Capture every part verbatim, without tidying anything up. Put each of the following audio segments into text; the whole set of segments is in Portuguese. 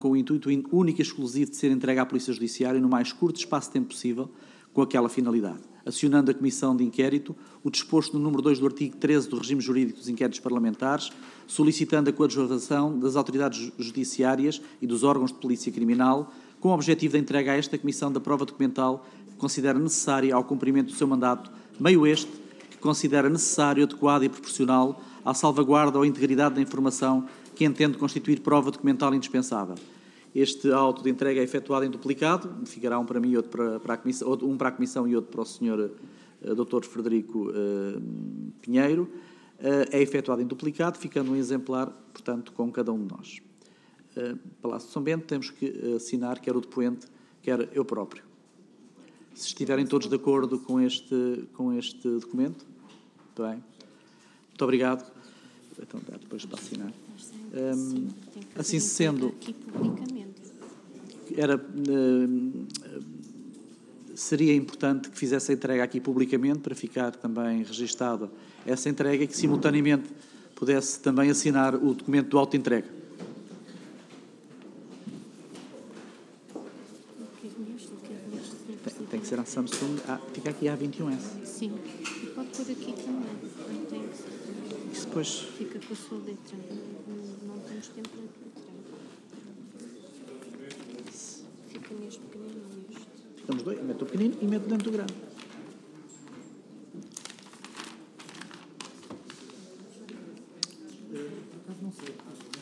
com o intuito único e exclusivo de ser entregue à Polícia Judiciária no mais curto espaço de tempo possível, com aquela finalidade, acionando a Comissão de Inquérito o disposto no número dois do artigo treze do Regime Jurídico dos Inquéritos Parlamentares, solicitando a coadjuvação das autoridades judiciárias e dos órgãos de polícia criminal, com o objetivo de entrega a esta Comissão da prova documental que considera necessária ao cumprimento do seu mandato, meio este que considera necessário, adequado e proporcional à salvaguarda ou integridade da informação que entende constituir prova documental indispensável. Este auto de entrega é efetuado em duplicado, ficará um para mim e outro para, para a comissão, um para a Comissão e outro para o senhor uh, doutor Frederico uh, Pinheiro. Uh, é efetuado em duplicado, ficando um exemplar, portanto, com cada um de nós. Uh, Palácio de São Bento, temos que assinar quer o depoente, quer eu próprio. Se estiverem todos de acordo com este, com este documento, muito bem. Muito obrigado. Então, dá depois para assinar. Um, assim sendo, era, uh, seria importante que fizesse a entrega aqui publicamente para ficar também registada essa entrega e que simultaneamente pudesse também assinar o documento do auto de entrega. Tem, tem que ser a Samsung. Ah, fica aqui a vinte e um S. Sim, e pode pôr aqui também. Não tem que ser. Isso depois fica com a sua letra. Não temos tempo para letra. Fica mesmo pequenino isto. Ficamos dois. Meto o pequenino e meto dentro do grande. Não sei.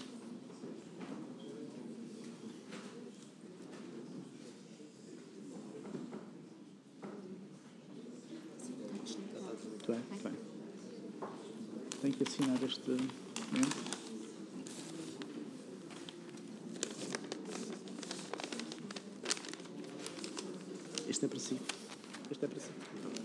Muito bem, muito bem. Tenho que assinar este documento. Este é para si. Este é para si.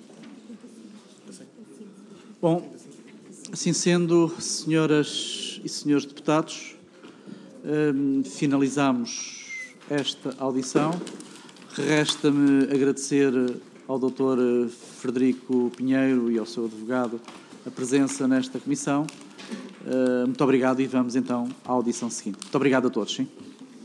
Bom, assim sendo, senhoras e senhores deputados, hum, finalizamos esta audição. Resta-me agradecer ao doutor Frederico Pinheiro e ao seu advogado a presença nesta comissão. Uh, muito obrigado e vamos então à audição seguinte. Muito obrigado a todos. Sim.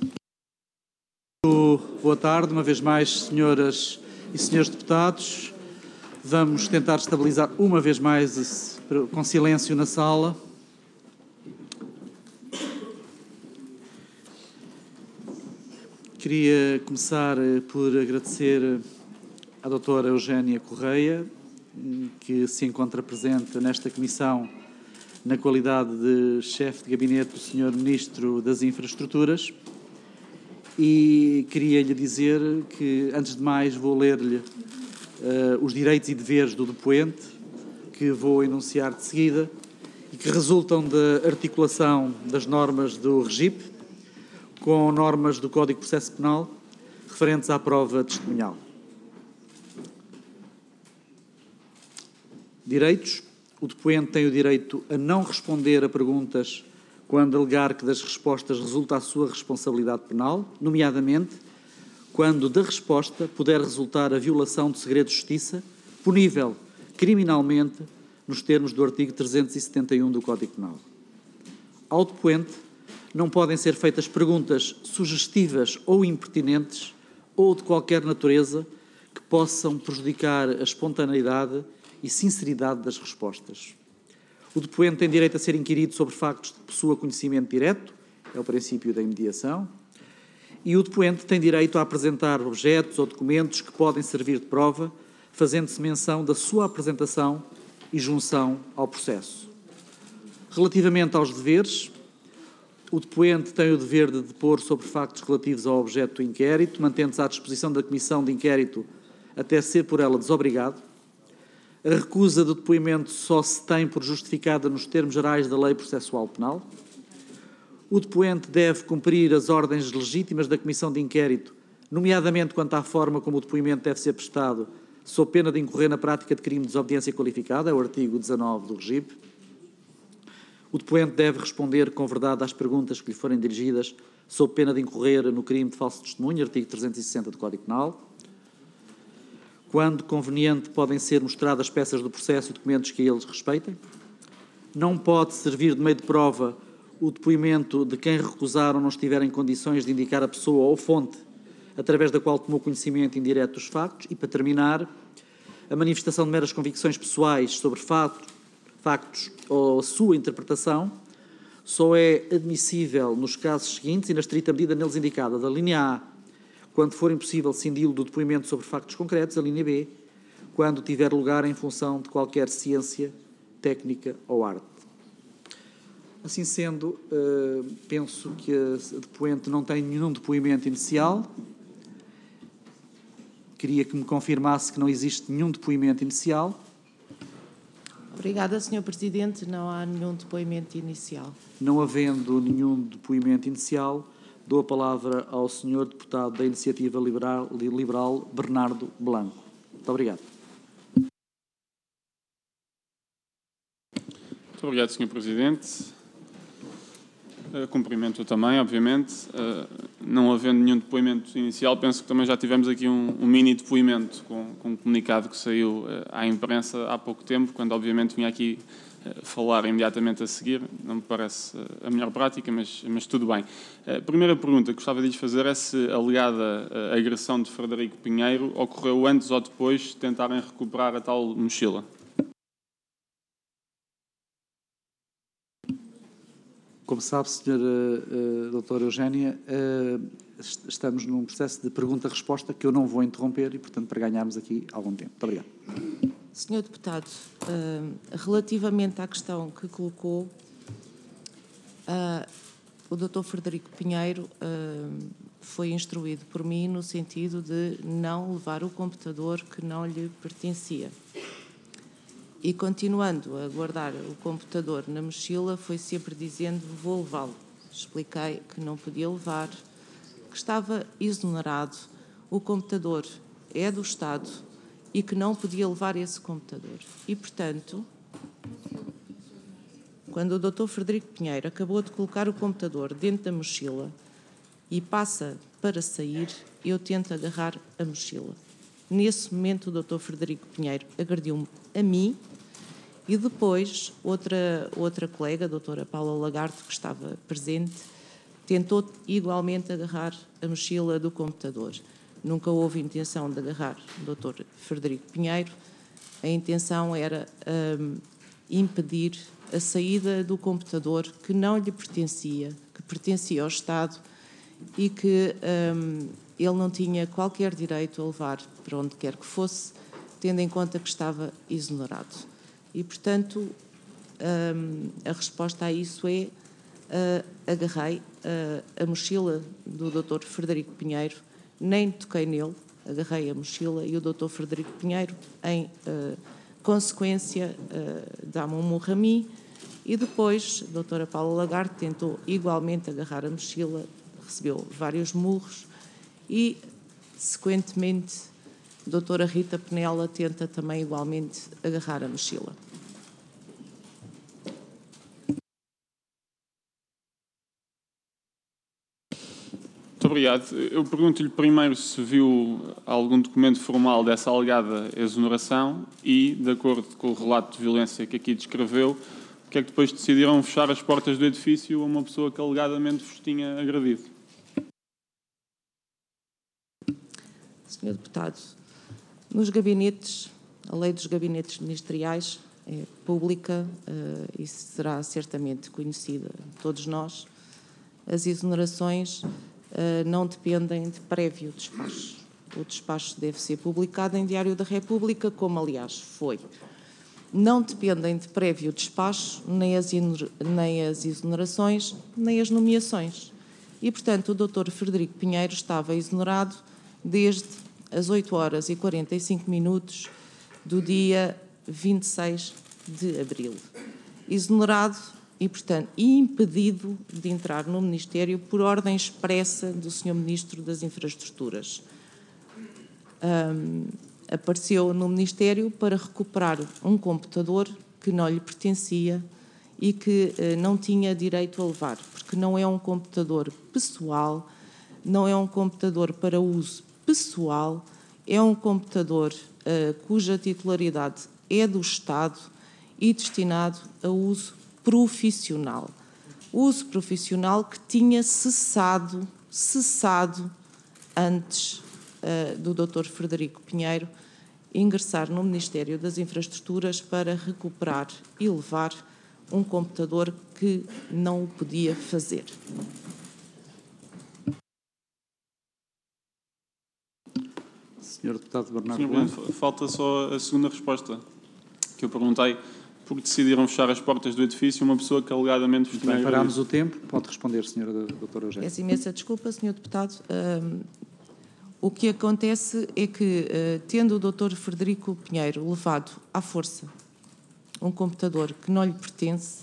Boa tarde, uma vez mais, senhoras e senhores deputados. Vamos tentar estabilizar uma vez mais esse, com silêncio na sala. Queria começar por agradecer à doutora Eugénia Correia, que se encontra presente nesta comissão na qualidade de chefe de gabinete do senhor Ministro das Infraestruturas, e queria-lhe dizer que, antes de mais, vou ler-lhe uh, os direitos e deveres do depoente, que vou enunciar de seguida, e que resultam da articulação das normas do REGIP com normas do Código de Processo Penal referentes à prova testemunhal. Direitos. O depoente tem o direito a não responder a perguntas quando alegar que das respostas resulta a sua responsabilidade penal, nomeadamente quando da resposta puder resultar a violação do segredo de justiça, punível criminalmente nos termos do artigo trezentos e setenta e um do Código Penal. Ao depoente não podem ser feitas perguntas sugestivas ou impertinentes ou de qualquer natureza que possam prejudicar a espontaneidade e sinceridade das respostas. O depoente tem direito a ser inquirido sobre factos de que possua conhecimento direto, é o princípio da imediação, e o depoente tem direito a apresentar objetos ou documentos que podem servir de prova, fazendo-se menção da sua apresentação e junção ao processo. Relativamente aos deveres, o depoente tem o dever de depor sobre factos relativos ao objeto do inquérito, mantendo-se à disposição da Comissão de Inquérito até ser por ela desobrigado. A recusa do depoimento só se tem por justificada nos termos gerais da Lei Processual Penal. O depoente deve cumprir as ordens legítimas da Comissão de Inquérito, nomeadamente quanto à forma como o depoimento deve ser prestado, sob pena de incorrer na prática de crime de desobediência qualificada, é o artigo dezanove do REGIP. O depoente deve responder com verdade às perguntas que lhe forem dirigidas, sob pena de incorrer no crime de falso testemunho, artigo trezentos e sessenta do Código Penal. Quando conveniente, podem ser mostradas peças do processo e documentos que a eles respeitem. Não pode servir de meio de prova o depoimento de quem recusar ou não estiver em condições de indicar a pessoa ou fonte através da qual tomou conhecimento indireto dos factos. E, para terminar, a manifestação de meras convicções pessoais sobre fato, factos ou a sua interpretação só é admissível nos casos seguintes e na estrita medida neles indicada. Da linha A, quando for impossível cindi-lo do depoimento sobre factos concretos. A linha B, quando tiver lugar em função de qualquer ciência, técnica ou arte. Assim sendo, penso que a depoente não tem nenhum depoimento inicial. Queria que me confirmasse que não existe nenhum depoimento inicial. Obrigada, senhor Presidente. Não há nenhum depoimento inicial. Não havendo nenhum depoimento inicial, dou a palavra ao senhor deputado da Iniciativa Liberal, Liberal Bernardo Blanco. Muito obrigado. Muito obrigado, senhor Presidente. Uh, cumprimento também, obviamente. Uh, não havendo nenhum depoimento inicial, penso que também já tivemos aqui um, um mini depoimento com, com um comunicado que saiu uh, à imprensa há pouco tempo, quando obviamente vinha aqui uh, falar imediatamente a seguir. Não me parece uh, a melhor prática, mas, mas tudo bem. A uh, primeira pergunta que gostava de lhes fazer é se a alegada uh, agressão de Frederico Pinheiro ocorreu antes ou depois de tentarem recuperar a tal mochila. Como sabe, senhora uh, doutora Eugénia, uh, estamos num processo de pergunta-resposta que eu não vou interromper e, portanto, para ganharmos aqui algum tempo. Muito obrigado. senhor Deputado, uh, relativamente à questão que colocou, uh, o doutor Frederico Pinheiro uh, foi instruído por mim no sentido de não levar o computador que não lhe pertencia. E, continuando a guardar o computador na mochila, foi sempre dizendo: vou levá-lo. Expliquei que não podia levar, que estava exonerado, o computador é do Estado e que não podia levar esse computador. E, portanto, quando o doutor Frederico Pinheiro acabou de colocar o computador dentro da mochila e passa para sair, eu tento agarrar a mochila. Nesse momento, o doutor Frederico Pinheiro agrediu-me a mim e depois outra, outra colega, a doutora Paula Lagarto, que estava presente, tentou igualmente agarrar a mochila do computador. Nunca houve intenção de agarrar o doutor Frederico Pinheiro. A intenção era um, impedir a saída do computador que não lhe pertencia, que pertencia ao Estado e que um, ele não tinha qualquer direito a levar para onde quer que fosse, tendo em conta que estava exonerado. E, portanto, um, a resposta a isso é: uh, agarrei uh, a mochila do doutor Frederico Pinheiro, nem toquei nele, agarrei a mochila e o doutor Frederico Pinheiro, em uh, consequência, uh, dá-me um murro a mim e depois a doutora Paula Lagarde tentou igualmente agarrar a mochila, recebeu vários murros e, sequentemente, a doutora Rita Penela tenta também igualmente agarrar a mochila. Muito obrigado. Eu pergunto-lhe primeiro se viu algum documento formal dessa alegada exoneração e, de acordo com o relato de violência que aqui descreveu, o que é que depois decidiram fechar as portas do edifício a uma pessoa que alegadamente vos tinha agredido? senhor Deputado, nos gabinetes, a lei dos gabinetes ministeriais é pública uh, e será certamente conhecida de todos nós. As exonerações uh, não dependem de prévio despacho. O despacho deve ser publicado em Diário da República, como aliás foi. Não dependem de prévio despacho nem as, nem as exonerações, nem as nomeações. E, portanto, o doutor Frederico Pinheiro estava exonerado desde as oito horas e quarenta e cinco minutos do dia vinte e seis de abril. Exonerado e, portanto, impedido de entrar no Ministério por ordem expressa do senhor Ministro das Infraestruturas. Um, apareceu no Ministério para recuperar um computador que não lhe pertencia e que uh, não tinha direito a levar, porque não é um computador pessoal, não é um computador para uso pessoal, é um computador uh, cuja titularidade é do Estado e destinado a uso profissional. uso profissional que tinha cessado, cessado antes uh, do doutor Frederico Pinheiro ingressar no Ministério das Infraestruturas para recuperar e levar um computador que não o podia fazer. senhor Deputado Bernardo senhor Blanco. Presidente, falta só a segunda resposta, que eu perguntei porque decidiram fechar as portas do edifício uma pessoa que alegadamente... Muito bem, parámos o tempo. Pode responder, senhora doutora Eugénia. Peço imensa desculpa, senhor Deputado. Um, o que acontece é que, uh, tendo o doutor Frederico Pinheiro levado à força um computador que não lhe pertence,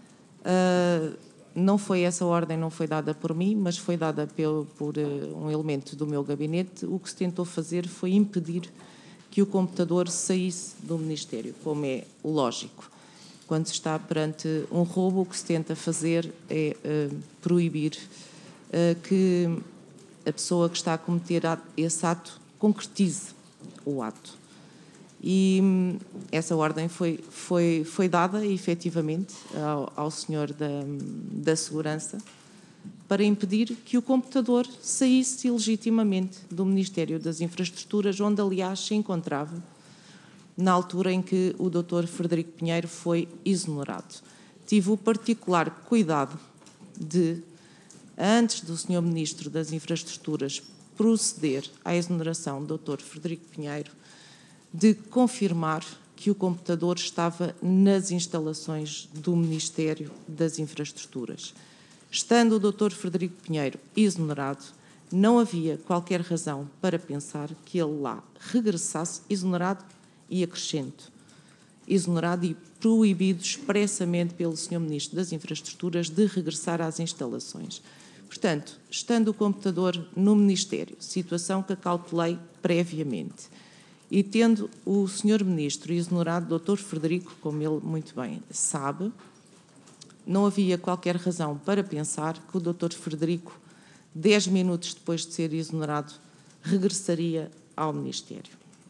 uh, não foi essa ordem, não foi dada por mim, mas foi dada pelo, por uh, um elemento do meu gabinete. O que se tentou fazer foi impedir que o computador saísse do Ministério, como é lógico. Quando se está perante um roubo, o que se tenta fazer é uh, proibir uh, que a pessoa que está a cometer esse ato concretize o ato. E hum, essa ordem foi, foi, foi dada, efetivamente, ao, ao senhor da, da Segurança para impedir que o computador saísse ilegitimamente do Ministério das Infraestruturas, onde, aliás, se encontrava na altura em que o doutor Frederico Pinheiro foi exonerado. Tive o particular cuidado de, antes do senhor Ministro das Infraestruturas proceder à exoneração do doutor Frederico Pinheiro, de confirmar que o computador estava nas instalações do Ministério das Infraestruturas. Estando o doutor Frederico Pinheiro exonerado, não havia qualquer razão para pensar que ele lá regressasse exonerado e acrescento, exonerado e proibido expressamente pelo senhor Ministro das Infraestruturas de regressar às instalações. Portanto, estando o computador no Ministério, situação que acautelei previamente, e tendo o senhor Ministro exonerado, doutor Frederico, como ele muito bem sabe, não havia qualquer razão para pensar que o doutor Frederico, dez minutos depois de ser exonerado, regressaria ao Ministério.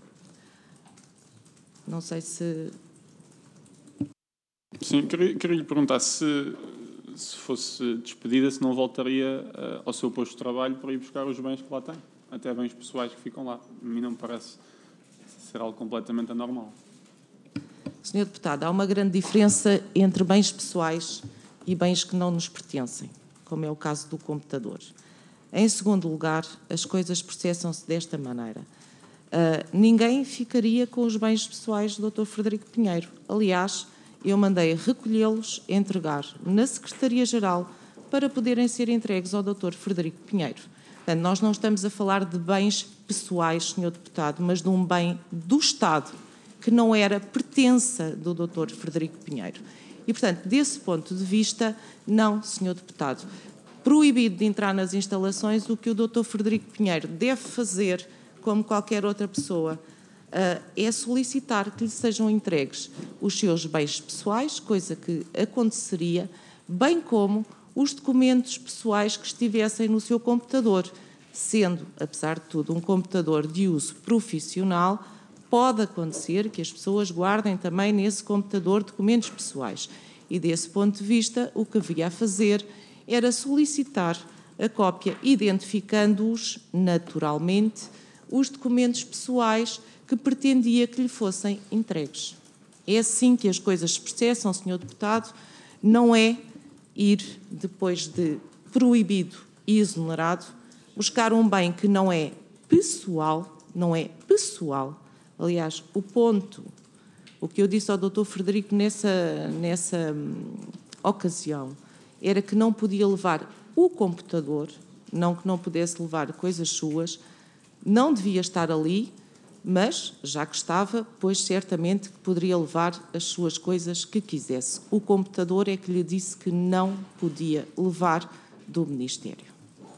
Não sei se... Sim, queria, queria lhe perguntar se, se fosse despedida, se não voltaria uh, ao seu posto de trabalho para ir buscar os bens que lá tem, até bens pessoais que ficam lá. A mim não me parece ser algo completamente anormal. senhor Deputado, há uma grande diferença entre bens pessoais e bens que não nos pertencem, como é o caso do computador. Em segundo lugar, as coisas processam-se desta maneira. Uh, ninguém ficaria com os bens pessoais do doutor Frederico Pinheiro. Aliás, eu mandei recolhê-los, entregar na Secretaria-Geral para poderem ser entregues ao doutor Frederico Pinheiro. Portanto, nós não estamos a falar de bens pessoais, senhor Deputado, mas de um bem do Estado, que não era pertença do doutor Frederico Pinheiro. E, portanto, desse ponto de vista, não, senhor Deputado. Proibido de entrar nas instalações, o que o doutor Frederico Pinheiro deve fazer, como qualquer outra pessoa, é solicitar que lhe sejam entregues os seus bens pessoais, coisa que aconteceria, bem como os documentos pessoais que estivessem no seu computador, sendo, apesar de tudo, um computador de uso profissional, pode acontecer que as pessoas guardem também nesse computador documentos pessoais. E, desse ponto de vista, o que havia a fazer era solicitar a cópia, identificando-os naturalmente, os documentos pessoais que pretendia que lhe fossem entregues. É assim que as coisas se processam, senhor Deputado, não é ir, depois de proibido e exonerado, buscar um bem que não é pessoal, não é pessoal. Aliás, o ponto, o que eu disse ao doutor Frederico nessa, nessa hum, ocasião, era que não podia levar o computador, não que não pudesse levar coisas suas, não devia estar ali, mas, já que estava, pois certamente que poderia levar as suas coisas que quisesse. O computador é que lhe disse que não podia levar do Ministério.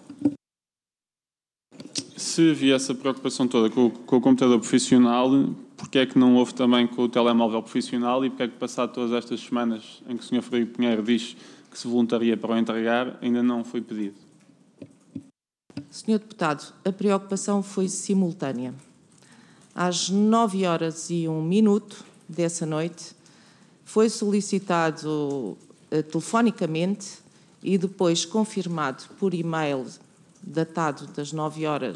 Se havia essa preocupação toda com o, com o computador profissional, porque é que não houve também com o telemóvel profissional e porque é que, passado todas estas semanas em que o senhor Frederico Pinheiro diz que se voluntaria para o entregar, ainda não foi pedido? senhor Deputado, a preocupação foi simultânea. Às nove horas e um minuto dessa noite, foi solicitado uh, telefonicamente e depois confirmado por e-mail datado das nove horas